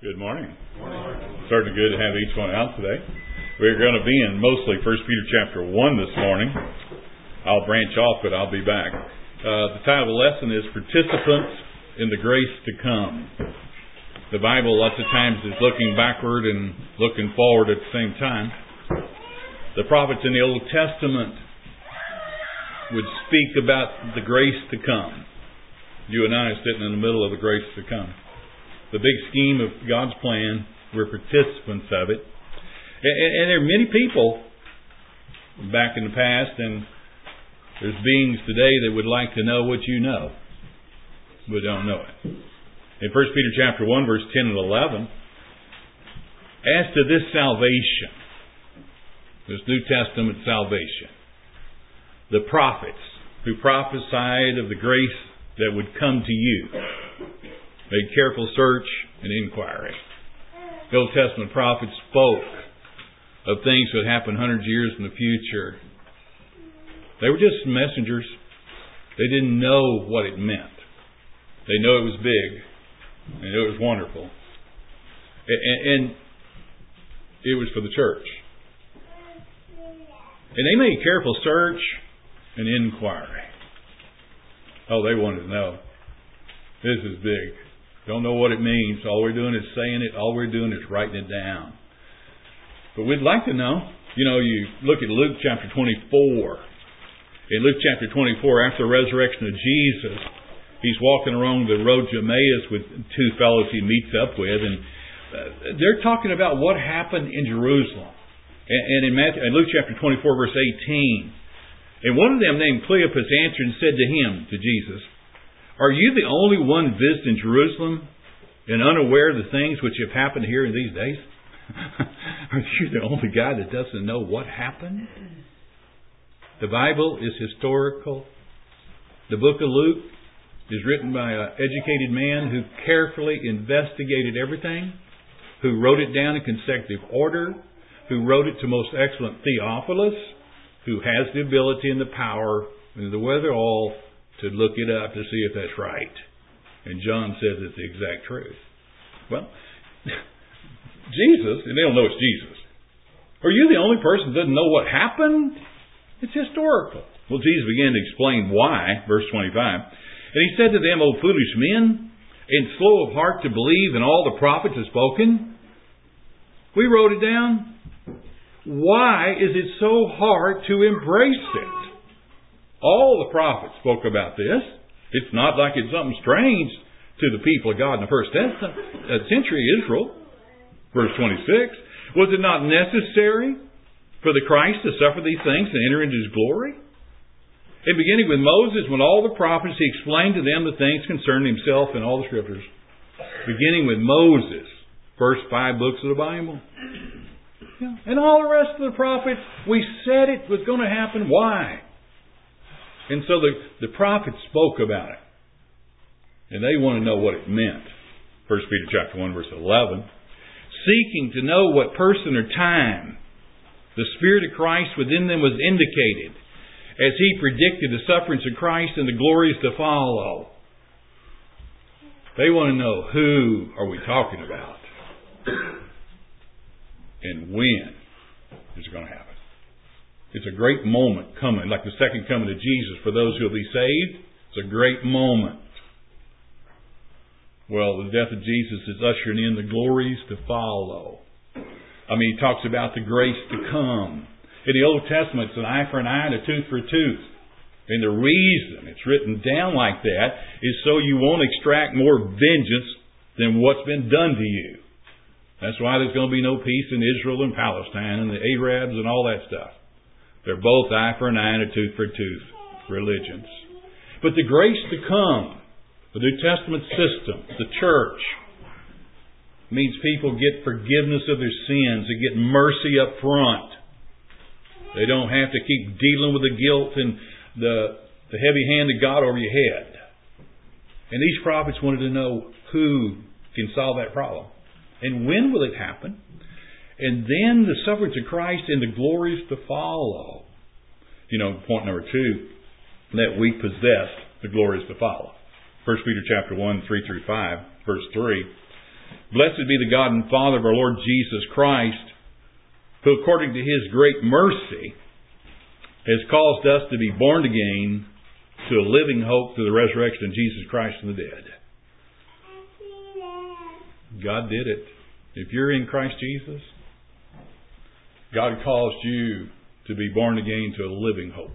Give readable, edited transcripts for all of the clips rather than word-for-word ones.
Good morning. Certainly good to have each one out today. We're going to be in mostly 1 Peter chapter 1 this morning. I'll branch off, but I'll be back. The title of the lesson is Participants in the Grace to Come. The Bible lots of times is looking backward and looking forward at the same time. The prophets in the Old Testament would speak about the grace to come. You and I are sitting in the middle of the grace to come. The big scheme of God's plan, we're participants of it. And there are many people back in the past, and there's beings today that would like to know what you know, but don't know it. In 1 Peter chapter 1, verse 10 and 11, as to this salvation, this New Testament salvation, the prophets who prophesied of the grace that would come to you made careful search and inquiry. The Old Testament prophets spoke of things that would happen hundreds of years in the future. They were just messengers. They didn't know what it meant. They know it was big, and it was wonderful. And it was for the church. And they made careful search and inquiry. Oh, they wanted to know. This is big. Don't know what it means. All we're doing is saying it. All we're doing is writing it down. But we'd like to know. You know, you look at Luke chapter 24. In Luke chapter 24, after the resurrection of Jesus, he's walking along the road to Emmaus with two fellows he meets up with. And they're talking about what happened in Jerusalem. And in Luke chapter 24, verse 18. And one of them named Cleopas answered and said to him, to Jesus, "Are you the only one visiting Jerusalem and unaware of the things which have happened here in these days?" Are you the only guy that doesn't know what happened? The Bible is historical. The book of Luke is written by an educated man who carefully investigated everything, who wrote it down in consecutive order, who wrote it to most excellent Theophilus, who has the ability and the power and the wherewithal to look it up to see if that's right. And John says it's the exact truth. Well, Jesus, and they don't know it's Jesus. Are you the only person that doesn't know what happened? It's historical. Well, Jesus began to explain why, verse 25. And he said to them, "O foolish men, and slow of heart to believe in all the prophets have spoken." We wrote it down. Why is it so hard to embrace it? All the prophets spoke about this. It's not like it's something strange to the people of God in the first century Israel. Verse 26. Was it not necessary for the Christ to suffer these things and enter into His glory? And beginning with Moses, when all the prophets, He explained to them the things concerning Himself in all the Scriptures. Beginning with Moses, first 5 books of the Bible. Yeah. And all the rest of the prophets, we said it was going to happen. Why? And so the prophets spoke about it. And they want to know what it meant. 1 Peter chapter 1, verse 11. Seeking to know what person or time the Spirit of Christ within them was indicated, as He predicted the sufferings of Christ and the glories to follow. They want to know, who are we talking about? And when is it going to happen? It's a great moment coming, like the second coming of Jesus for those who will be saved. It's a great moment. Well, the death of Jesus is ushering in the glories to follow. I mean, He talks about the grace to come. In the Old Testament, it's an eye for an eye and a tooth for a tooth. And the reason it's written down like that is so you won't extract more vengeance than what's been done to you. That's why there's going to be no peace in Israel and Palestine and the Arabs and all that stuff. They're both eye for an eye and a tooth for a tooth religions. But the grace to come, the New Testament system, the church, means people get forgiveness of their sins. They get mercy up front. They don't have to keep dealing with the guilt and the heavy hand of God over your head. And these prophets wanted to know who can solve that problem. And when will it happen? And then the sufferings of Christ and the glories to follow. You know, point number 2, that we possess the glories to follow. 1 Peter chapter 1, 3 through 5, verse 3. Blessed be the God and Father of our Lord Jesus Christ, who according to His great mercy has caused us to be born again to a living hope through the resurrection of Jesus Christ from the dead. God did it. If you're in Christ Jesus, God caused you to be born again to a living hope.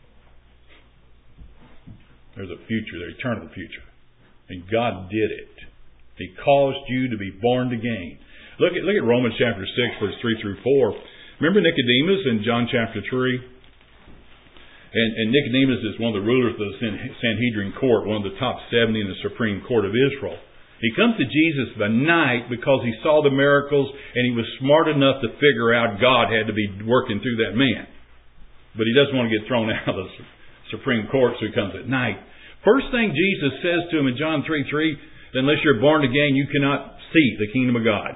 There's a future, there's eternal future. And God did it. He caused you to be born again. Look at Romans chapter 6, verse 3 through 4. Remember Nicodemus in John chapter 3? And Nicodemus is one of the rulers of the Sanhedrin court, one of the top 70 in the Supreme Court of Israel. He comes to Jesus by night because he saw the miracles and he was smart enough to figure out God had to be working through that man. But he doesn't want to get thrown out of the Supreme Court, so he comes at night. First thing Jesus says to him in John 3:3, unless you're born again, you cannot see the kingdom of God.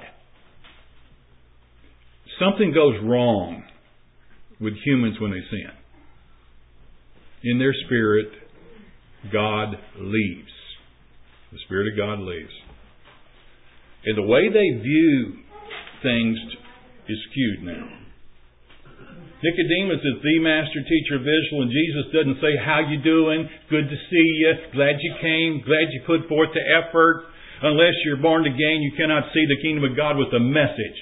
Something goes wrong with humans when they sin. In their spirit, God leaves. The Spirit of God leaves. And the way they view things is skewed now. Nicodemus is the master teacher of Israel, and Jesus doesn't say, how you doing? Good to see you. Glad you came. Glad you put forth the effort. Unless you're born again, you cannot see the kingdom of God with a message.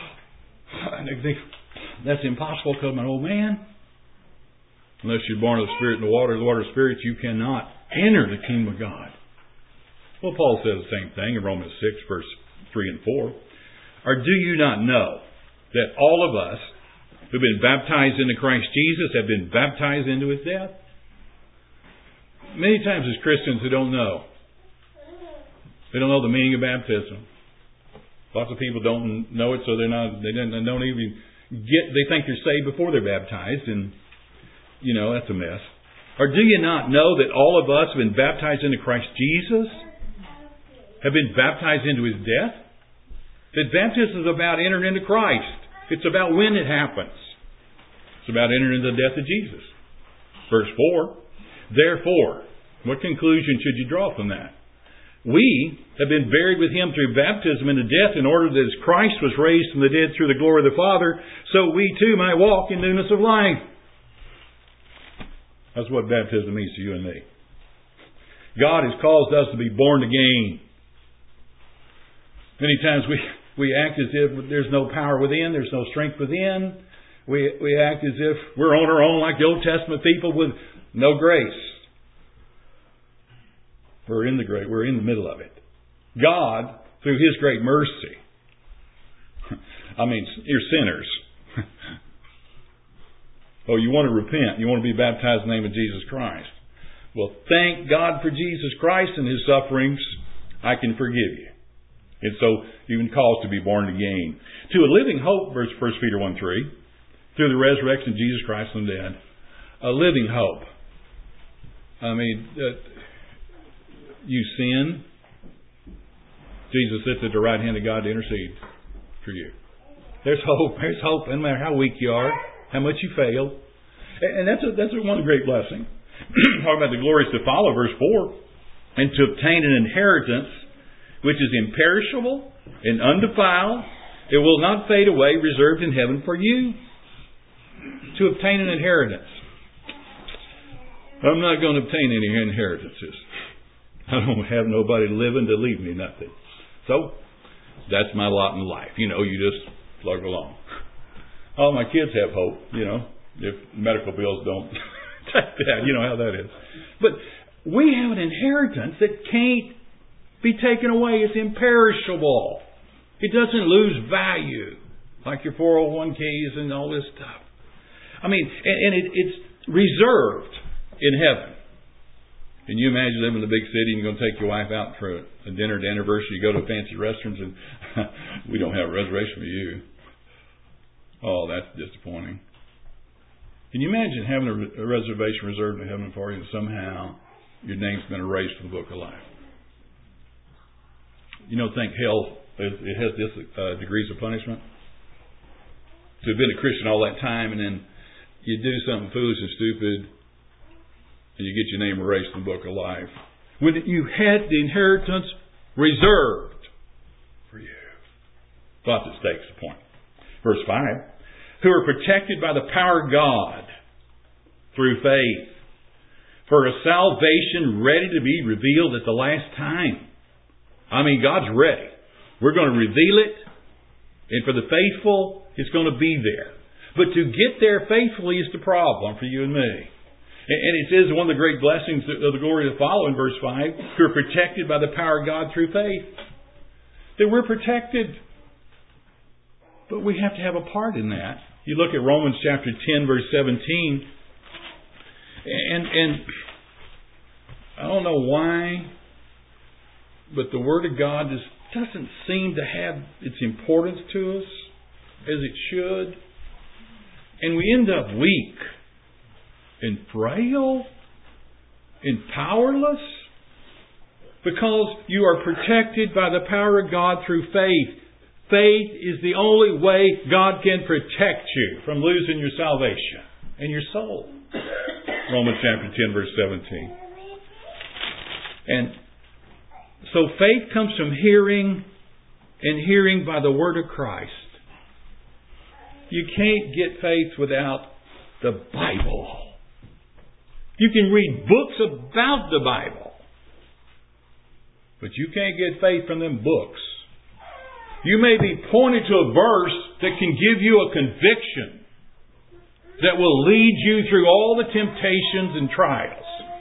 That's impossible because I'm an old man. Unless you're born of the Spirit and the water of the Spirit, you cannot enter the kingdom of God. Well, Paul says the same thing in Romans 6, verse 3 and 4. Or do you not know that all of us who've been baptized into Christ Jesus have been baptized into His death? Many times as Christians, they don't know. They don't know the meaning of baptism. Lots of people don't know it, so they don't even they think they're saved before they're baptized, and that's a mess. Or do you not know that all of us have been baptized into Christ Jesus? Have been baptized into His death? That baptism is about entering into Christ. It's about when it happens. It's about entering into the death of Jesus. Verse 4. Therefore, what conclusion should you draw from that? We have been buried with Him through baptism into death, in order that as Christ was raised from the dead through the glory of the Father, so we too might walk in newness of life. That's what baptism means to you and me. God has caused us to be born again. Many times we act as if there's no power within, there's no strength within. We act as if we're on our own like the Old Testament people with no grace. We're in the middle of it. God, through His great mercy, you're sinners. Oh, you want to repent. You want to be baptized in the name of Jesus Christ. Well, thank God for Jesus Christ and His sufferings. I can forgive you. And so you've been caused to be born again. To a living hope, 1 Peter 1:3, through the resurrection of Jesus Christ from the dead. A living hope. You sin. Jesus sits at the right hand of God to intercede for you. There's hope. There's hope. No matter how weak you are, how much you fail. And that's one great blessing. Talking about the glories to follow, verse 4. And to obtain an inheritance which is imperishable and undefiled, it will not fade away, reserved in heaven for you. To obtain an inheritance. I'm not going to obtain any inheritances. I don't have nobody living to leave me nothing. So, that's my lot in life. You just plug along. All my kids have hope, if medical bills don't take that. You know how that is. But we have an inheritance that can't be taken away. It's imperishable. It doesn't lose value like your 401ks and all this stuff. It's reserved in heaven. Can you imagine living in a big city and you're going to take your wife out for a dinner to anniversary, you go to fancy restaurants and we don't have a reservation for you. Oh, that's disappointing. Can you imagine having a reservation reserved in heaven for you and somehow your name's been erased from the book of life? Think hell, it has this degrees of punishment. To have been a Christian all that time and then you do something foolish and stupid and you get your name erased from the book of life. When you had the inheritance reserved Lots at stake is the point. Verse 5. Who are protected by the power of God through faith, for a salvation ready to be revealed at the last time. I mean, God's ready. We're going to reveal it, and for the faithful, it's going to be there. But to get there faithfully is the problem for you and me. And it says one of the great blessings of the glory to follow in verse 5, who are protected by the power of God through faith. That we're protected. But we have to have a part in that. You look at Romans chapter 10, verse 17, and I don't know why, but the Word of God just doesn't seem to have its importance to us as it should. And we end up weak and frail and powerless because you are protected by the power of God through faith. Faith is the only way God can protect you from losing your salvation and your soul. Romans chapter 10, verse 17. And so faith comes from hearing, and hearing by the Word of Christ. You can't get faith without the Bible. You can read books about the Bible, but you can't get faith from them books. You may be pointed to a verse that can give you a conviction that will lead you through all the temptations and trials.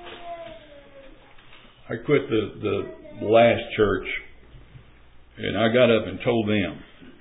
I quit the last church, and I got up and told them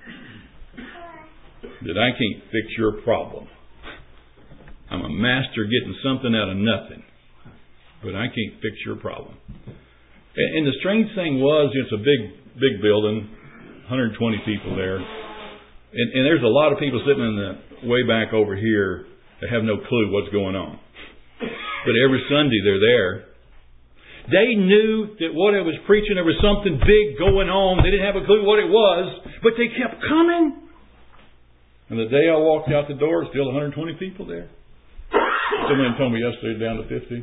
that I can't fix your problem. I'm a master getting something out of nothing, but I can't fix your problem. And the strange thing was, it's a big building, 120 people there. And there's a lot of people sitting in the way back over here that have no clue what's going on. But every Sunday they're there. They knew that what I was preaching, there was something big going on. They didn't have a clue what it was, but they kept coming. And the day I walked out the door, still 120 people there. Someone told me yesterday down to 50.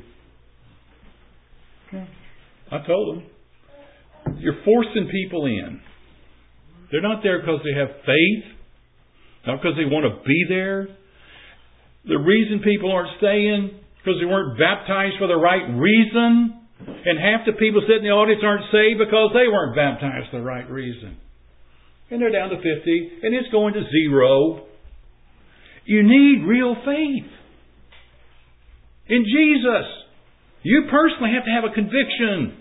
I told them, you're forcing people in. They're not there because they have faith, not because they want to be there. The reason people aren't staying because they weren't baptized for the right reason. And half the people sitting in the audience aren't saved because they weren't baptized for the right reason. And they're down to 50, and it's going to 0. You need real faith in Jesus. You personally have to have a conviction.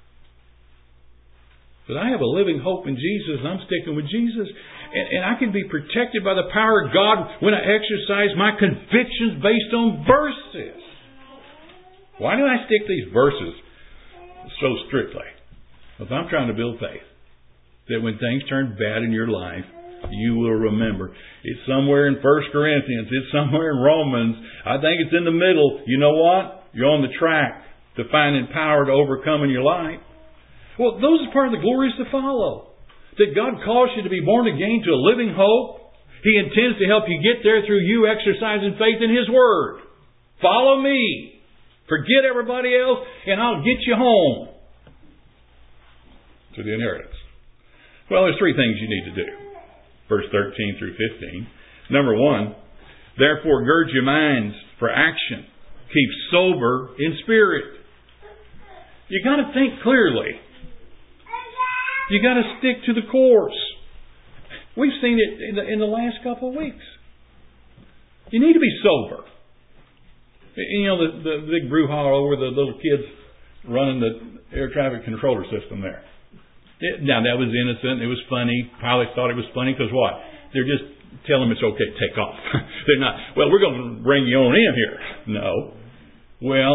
But I have a living hope in Jesus, and I'm sticking with Jesus. And I can be protected by the power of God when I exercise my convictions based on verses. Why do I stick these verses so strictly? Because I'm trying to build faith. That when things turn bad in your life, you will remember. It's somewhere in 1 Corinthians. It's somewhere in Romans. I think it's in the middle. You know what? You're on the track to finding power to overcome in your life. Well, those are part of the glories to follow. That God calls you to be born again to a living hope. He intends to help you get there through you exercising faith in His Word. Follow me. Forget everybody else, and I'll get you home to the inheritance. Well, there's 3 things you need to do. Verse 13 through 15. Number 1, therefore gird your minds for action. Keep sober in spirit. You got to think clearly. You got to stick to the course. We've seen it in the last couple of weeks. You need to be sober. You know, the big brouhaha over the little kids running the air traffic controller system there. Now, that was innocent. It was funny. Pilots thought it was funny because what? They're just telling them it's okay to take off. They're not, well, we're going to bring you on in here. No. Well,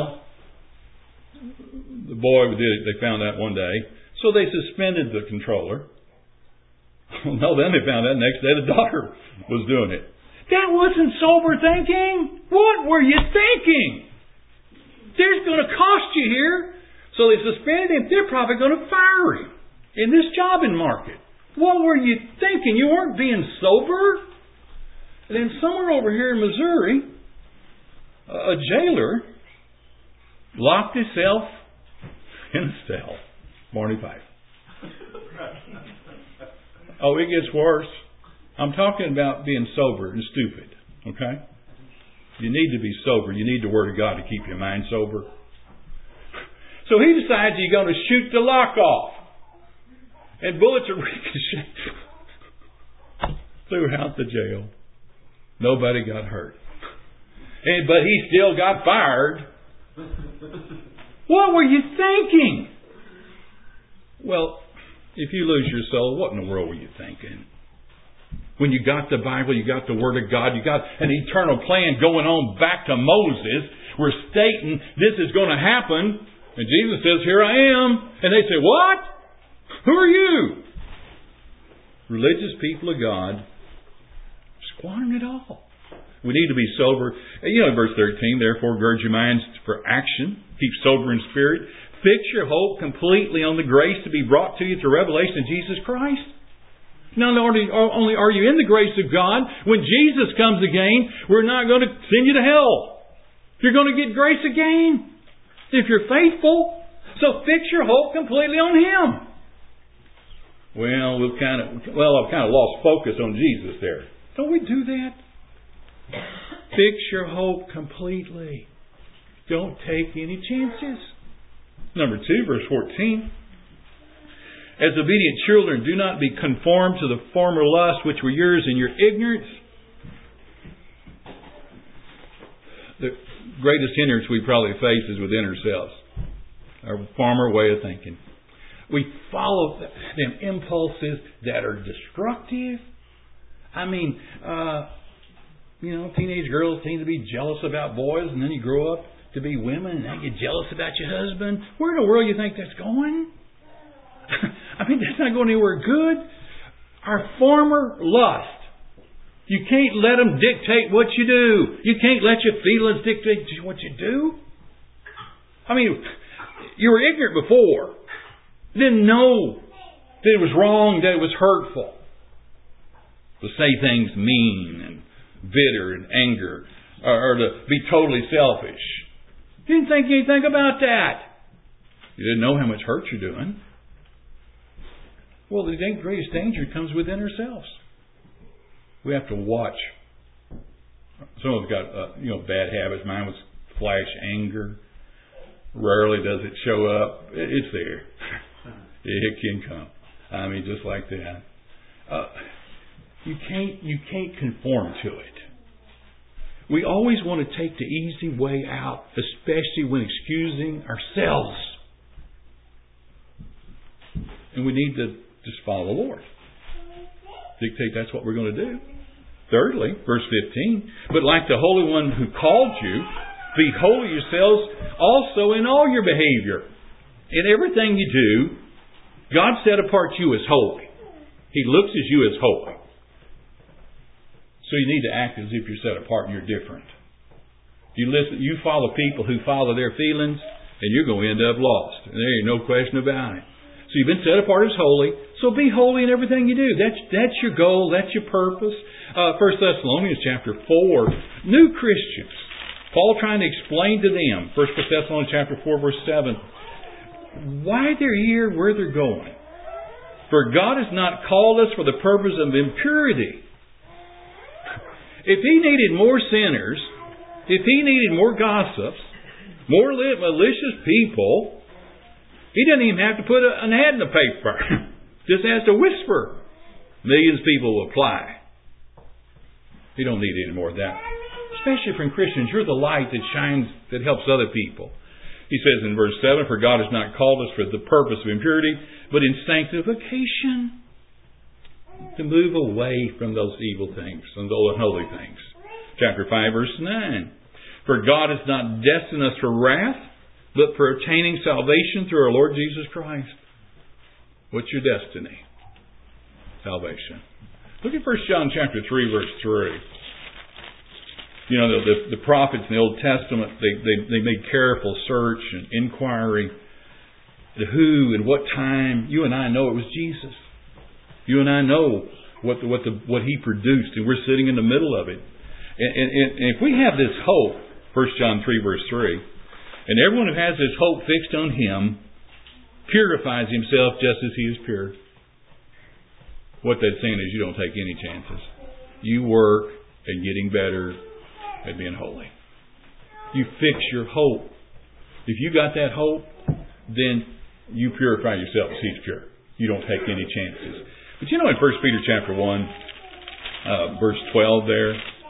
the boy did it. They found out one day. So they suspended the controller. No, then they found out next day the daughter was doing it. That wasn't sober thinking. What were you thinking? There's going to cost you here. So they suspended him. They're probably going to fire him in this jobbing market. What were you thinking? You weren't being sober. And then somewhere over here in Missouri, a jailer locked himself in a cell. Morning 5. Oh, it gets worse. I'm talking about being sober and stupid. Okay? You need to be sober. You need the Word of God to keep your mind sober. So he decides he's going to shoot the lock off. And bullets are ricocheting throughout the jail. Nobody got hurt. But he still got fired. What were you thinking? Well, if you lose your soul, what in the world were you thinking? When you got the Bible, you got the Word of God, you got an eternal plan going on back to Moses. We're stating this is going to happen. And Jesus says, here I am. And they say, what? Who are you? Religious people of God squandering it all. We need to be sober. In verse 13, therefore gird your minds for action. Keep sober in spirit. Fix your hope completely on the grace to be brought to you through revelation of Jesus Christ. Not only are you in the grace of God, when Jesus comes again, we're not going to send you to hell. You're going to get grace again if you're faithful. So fix your hope completely on Him. Well, I've kind of lost focus on Jesus there. Don't we do that? Fix your hope completely. Don't take any chances. Number 2, verse 14. As obedient children, do not be conformed to the former lusts which were yours in your ignorance. The greatest hindrance we probably face is within ourselves. Our former way of thinking. We follow them impulses that are destructive. I mean, teenage girls seem to be jealous about boys, and then you grow up to be women, and now you're jealous about your husband. Where in the world do you think that's going? I mean, that's not going anywhere good. Our former lust. You can't let them dictate what you do. You can't let your feelings dictate what you do. I mean, you were ignorant before. Didn't know that it was wrong, that it was hurtful. To say things mean and bitter and anger, or to be totally selfish. You didn't think anything about that. You didn't know how much hurt you're doing. Well, the greatest danger comes within ourselves. We have to watch. Someone's got bad habits. Mine was flash anger. Rarely does it show up. It's there. It can come. I mean, just like that. You can't conform to it. We always want to take the easy way out, especially when excusing ourselves. And we need to just follow the Lord. Dictate that's what we're going to do. Thirdly, verse 15, but like the Holy One who called you, be holy yourselves also in all your behavior. In everything you do, God set apart you as holy. He looks at you as holy. So you need to act as if you're set apart and you're different. You follow people who follow their feelings, and you're going to end up lost. And there ain't no question about it. So you've been set apart as holy, so be holy in everything you do. That's your goal, that's your purpose. 1 Thessalonians chapter 4, new Christians. Paul trying to explain to them, 1 Thessalonians chapter 4, verse 7, why they're here, where they're going. For God has not called us for the purpose of impurity. If He needed more sinners, if He needed more gossips, more malicious people, He doesn't even have to put an ad in the paper. Just has to whisper. Millions of people will apply. You don't need any more of that. Especially from Christians. You're the light that shines, that helps other people. He says in verse 7, for God has not called us for the purpose of impurity, but in sanctification. To move away from those evil things and those unholy things. Chapter 5, verse 9. For God has not destined us for wrath, but for obtaining salvation through our Lord Jesus Christ. What's your destiny? Salvation. Look at 1 John chapter 3, verse 3. The prophets in the Old Testament, they made careful search and inquiry. The who and what time. You and I know it was Jesus. You and I know what He produced, and we're sitting in the middle of it. And if we have this hope, 1 John 3, verse 3, and everyone who has his hope fixed on Him purifies himself just as He is pure. what that's saying is you don't take any chances. You work at getting better at being holy. You fix your hope. If you got that hope, then you purify yourself as He's pure. You don't take any chances. But in 1 Peter chapter 1, verse 12 there,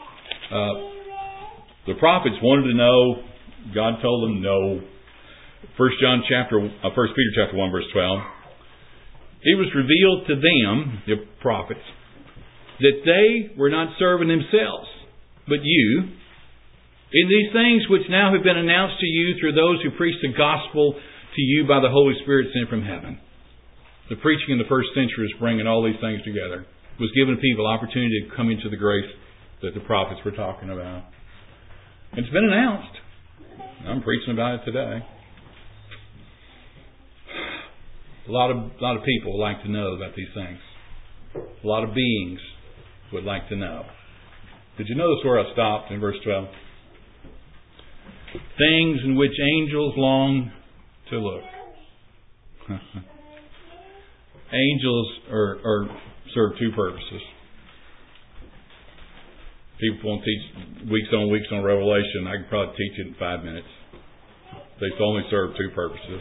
the prophets wanted to know. God told them no. 1 Peter chapter 1, verse 12. It was revealed to them, the prophets, that they were not serving themselves, but you, in these things which now have been announced to you through those who preach the gospel to you by the Holy Spirit sent from heaven. The preaching in the first century is bringing all these things together. It was giving people opportunity to come into the grace that the prophets were talking about. It's been announced. I'm preaching about it today. A lot of people would like to know about these things. A lot of beings would like to know. Did you notice where I stopped in verse 12? Things in which angels long to look. Angels serve two purposes. People won't teach weeks on Revelation. I could probably teach it in 5 minutes. They only serve two purposes.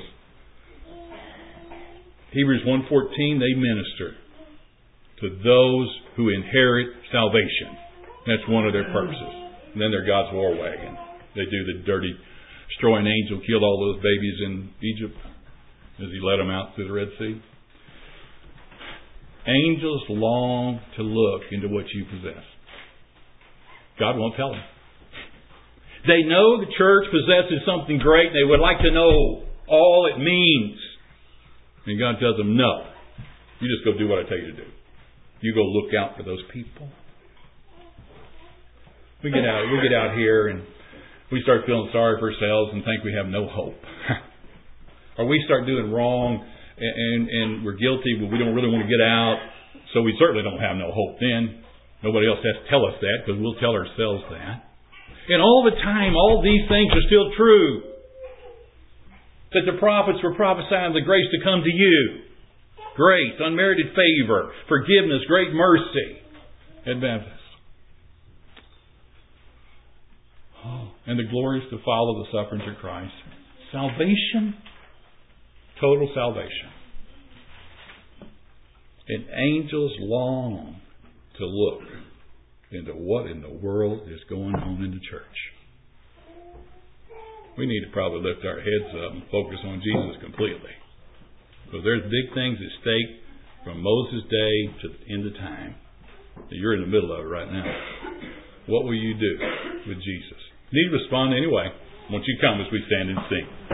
Hebrews 1:14, they minister to those who inherit salvation. That's one of their purposes. And then they're God's war wagon. They do the dirty, destroying angel, killed all those babies in Egypt as he led them out through the Red Sea. Angels long to look into what you possess. God won't tell them. They know the church possesses something great. They would like to know all it means. And God tells them, no. You just go do what I tell you to do. You go look out for those people. We get out here and we start feeling sorry for ourselves and think we have no hope. Or we start doing wrong and we're guilty, but we don't really want to get out. So we certainly don't have no hope then. Nobody else has to tell us that because we'll tell ourselves that. And all the time, all these things are still true. That the prophets were prophesying the grace to come to you. Grace, unmerited favor, forgiveness, great mercy at baptism. And the glories to follow the sufferings of Christ. Salvation, total salvation. And angels long to look into what in the world is going on in the church. We need to probably lift our heads up and focus on Jesus completely. Because there's big things at stake from Moses' day to the end of time. You're in the middle of it right now. What will you do with Jesus? You need to respond anyway. Once you come as we stand and sing.